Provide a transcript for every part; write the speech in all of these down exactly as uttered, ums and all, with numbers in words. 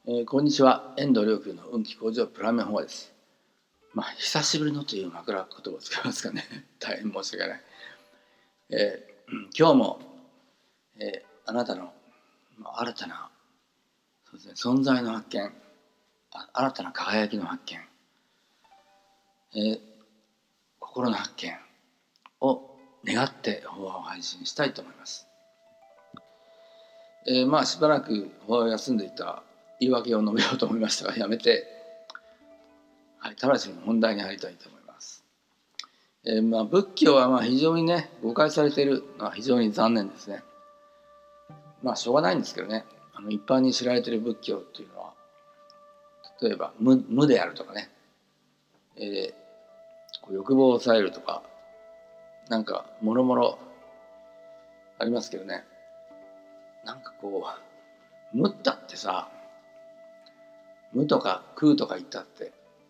えー、こんにちは。遠藤良久の運気向上プラメン法です。まあ久しぶりのという枕言葉を使いますかね。大変申し訳ない。えー、今日も、えー、あなたの、まあ、新たなそうですね、存在の発見、新たな輝きの発見、えー、心の発見を願って法話を配信したいと思います。えー、まあしばらく法話を休んでいた言い訳を述べようと思いましたがやめて、はい、直ちに本題に入りたいと思います。えー、まあ仏教はまあ非常にね誤解されているのは非常に残念ですね。まあしょうがないんですけどね、あの一般に知られている仏教というのは例えば 無, 無であるとかね、えー、こう欲望を抑えるとかなんかもろもろありますけどね、なんかこう無ったってさ、無とか空とか言ったって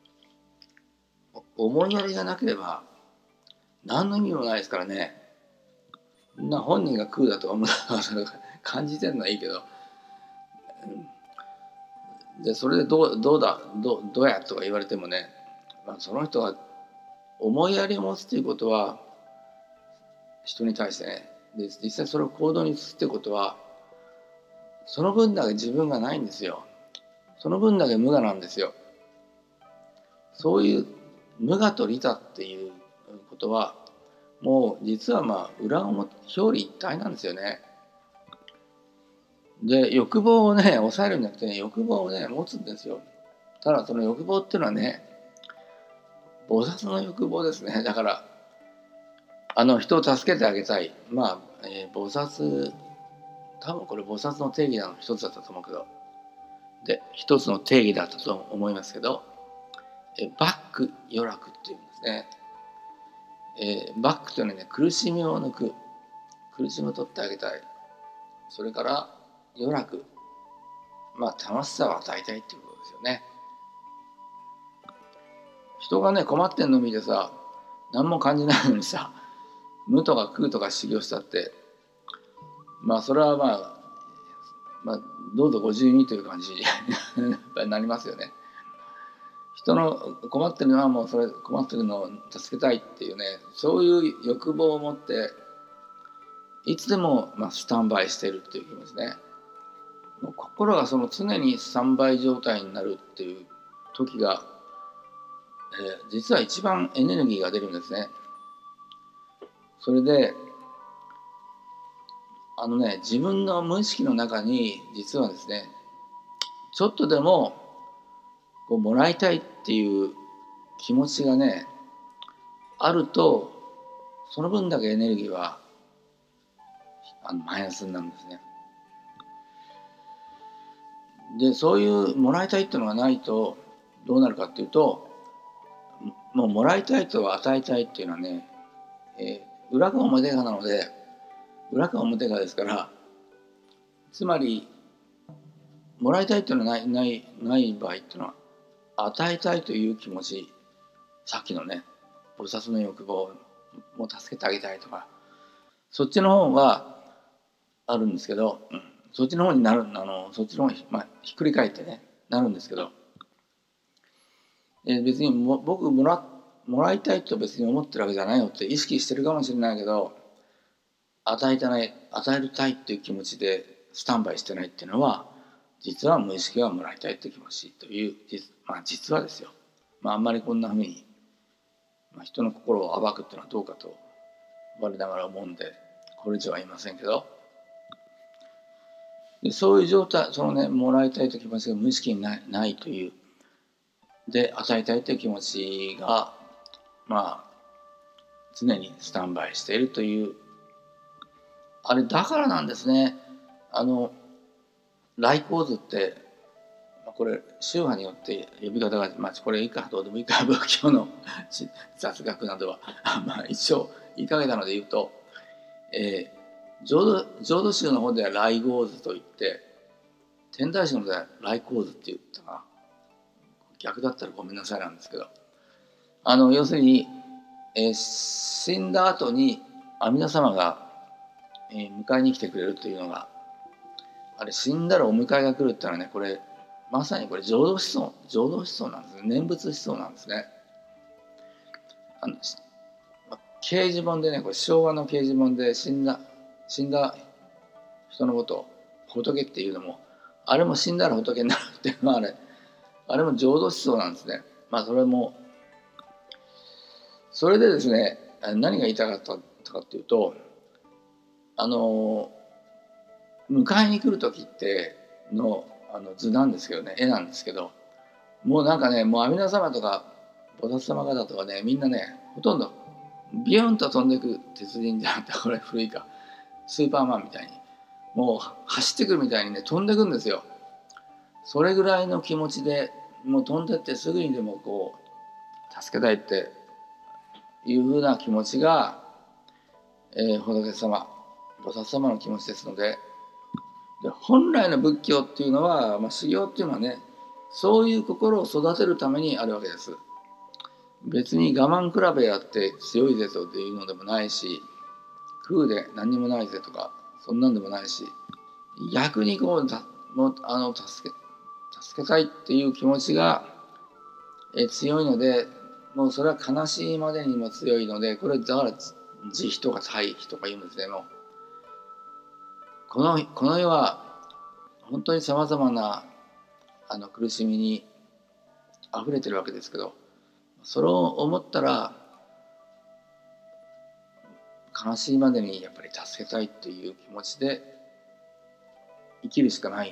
思いやりがなければ何の意味もないですからね。な本人が空だとか無だとか感じてるのはいいけど、でそれでどうどうだどうどうやとか言われてもね、まあ、その人が思いやりを持つということは人に対してね、で実際それを行動に移すってことはその分だけ自分がないんですよ。その分だけ無我なんですよ。そういう無我と利他っていうことはもう実はまあ裏表表裏一体なんですよね。で欲望をね抑えるんじゃなくて、ね、欲望をね持つんですよ。ただその欲望っていうのはね菩薩の欲望ですね。だからあの人を助けてあげたい、まあ、えー、菩薩多分これ菩薩の定義の一つだったと思うけど、で一つの定義だったと思いますけど、えバック余楽っていうんですね。えー、バックというのはね苦しみを抜く、苦しみを取ってあげたい、それから余楽、まあ楽しさを与えたいっていうことですよね。人がね困ってんの見てさ何も感じないのにさ無とか空とか修行したってまあそれはまあ、まあ、どうぞご自由にという感じにやっぱりなりますよね。人の困ってるのはもうそれ困ってるのを助けたいっていうね、そういう欲望を持っていつでもまあスタンバイしているっていう気持ちね。もう心がその常にスタンバイ状態になるっていう時が、えー、実は一番エネルギーが出るんですね。それであのね自分の無意識の中に実はですねちょっとでもこうもらいたいっていう気持ちがねあるとその分だけエネルギーはあのマイナスになるんですね。でそういうもらいたいっていうのがないとどうなるかっていうと、もうもらいたいと与えたいっていうのはね、えー、裏か表かなので裏か表かですから、つまりもらいたいっていうのはないないない場合っていうのは与えたいという気持ち、さっきのね菩薩の欲望も助けてあげたいとかそっちの方はあるんですけど、うん、そっちの方になるあのそっちの方に、まあ、ひっくり返ってねなるんですけど、え別にも僕もらもらいたいと別に思ってるわけじゃないよって意識してるかもしれないけど、与えたない与えたいっていう気持ちでスタンバイしてないっていうのは実は無意識がもらいたいって気持ちという、まあ実はですよ。まああんまりこんなふうに、まあ、人の心を暴くっていうのはどうかと我ながら思うんでこれ以上は言いませんけど、でそういう状態、そのねもらいたいという気持ちが無意識にない、ないというで与えたいという気持ちがまあ常にスタンバイしているという、あれだからなんですね。あの来光図ってこれ宗派によって呼び方が、まあ、これいいかどうでもいいか仏教の雑学などはまあ一応言いかけたので言うと、えー、浄土浄土宗の方では来光図といって天台宗の方では来光図って言ったが逆だったらごめんなさいなんですけど、あの要するに、えー、死んだ後に阿弥陀様が、えー、迎えに来てくれるというのが、あれ死んだらお迎えが来るってのはねこれまさにこれ浄土思想浄土思想なんですね。念仏思想なんですね。あの掲示板でね、これ昭和の掲示板で死んだ死んだ人のことを仏っていうのも、あれも死んだら仏になるっていうのはあれあれも浄土思想なんですね。まあそれもそれでですね、何が言いたかったかっていうと、あの迎えに来る時ってのあの図なんですけどね、絵なんですけど、もうなんかね、もう阿弥陀様とか菩薩様方とかね、みんなね、ほとんどビヨンと飛んでいく鉄人じゃなくて、これ古いか、スーパーマンみたいにもう走ってくるみたいにね、飛んでくんですよ。それぐらいの気持ちでもう飛んでってすぐにでもこう助けたいっていうふうな気持ちが、えー、仏様菩薩様の気持ちですので、で本来の仏教っていうのは、まあ、修行っていうのはね、そういう心を育てるためにあるわけです。別に我慢比べやって強いぜというのでもないし、空で何にもないぜとかそんなんでもないし、逆にこうもうあの助け助けたいっていう気持ちがえ強いので、もうそれは悲しいまでにも強いので、これだから慈悲とか大悲とか言うんですね。もうこのこの世は本当にさまざまなあの苦しみにあふれてるわけですけど、それを思ったら悲しいまでにやっぱり助けたいっていう気持ちで生きるしかない。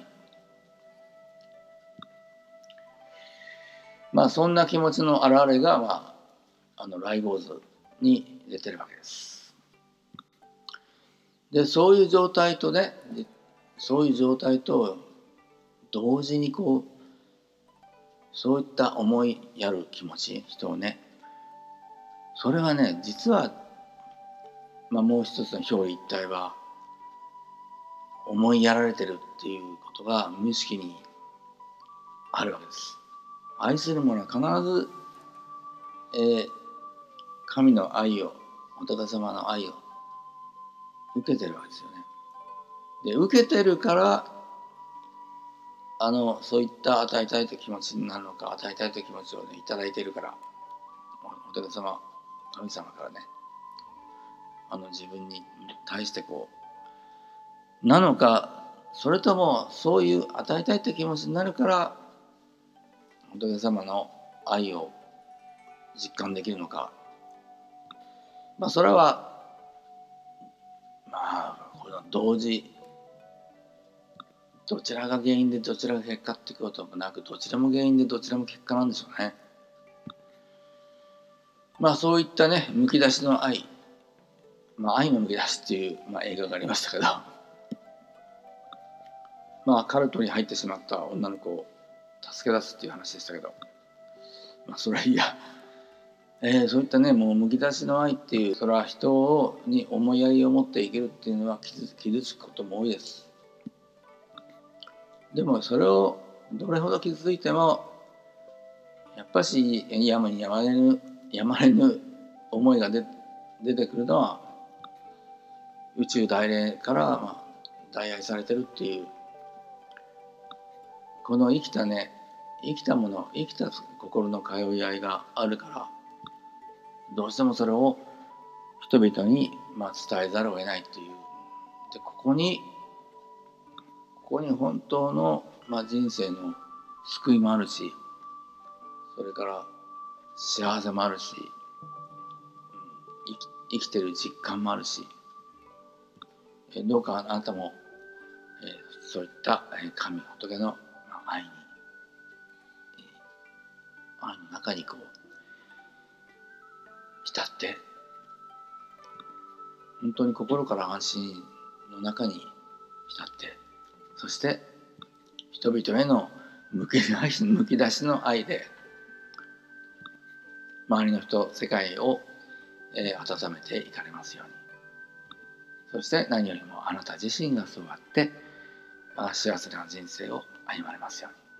まあそんな気持ちの表れが、まあ、あの来坊図に出てるわけです。でそういう状態とね、そういう状態と同時にこうそういった思いやる気持ち、人をね、それはね、実は、まあ、もう一つの表裏一体は思いやられてるっていうことが無意識にあるわけです。愛する者は必ず、えー、神の愛を、仏様の愛を受けてるわけですよね。で受けてるからあのそういった与えたいという気持ちになるのか、与えたいという気持ちをねいただいているから、仏様神様からね、あの自分に対してこうなのか、それともそういう与えたいという気持ちになるから仏様の愛を実感できるのか、まあそれはまあこれは同時、どちらが原因でどちらが結果っていうこともなく、どちらも原因でどちらも結果なんでしょうね。まあそういったね、むき出しの愛、まあ愛のむき出しっていう、まあ、映画がありましたけど、まあカルトに入ってしまった女の子を助け出すっていう話でしたけど、まあそれはいいや、えー、そういったね、もうむき出しの愛っていう、それは人に思いやりを持っていけるっていうのは傷傷つくことも多いです。でもそれをどれほど傷ついてもやっぱしやむにやまれぬやまれぬ思いが出出てくるのは宇宙大霊から、まあ、代愛されてるっていうこの生きたね生きたもの生きた心の通い合いがあるから、どうしてもそれを人々に、まあ、伝えざるを得ないっていう。でここにここに本当の、まあ、人生の救いもあるし、それから幸せもあるし、生き、生きてる実感もあるし、どうかあなたも、えー、そういった神仏の愛に、愛の中にこう浸って本当に心から安心の中に浸って、そして人々へのむき出し、むき出しの愛で周りの人、世界を、えー、温めていかれますように。そして何よりもあなた自身がそうやって、まあ、幸せな人生を歩まれますように。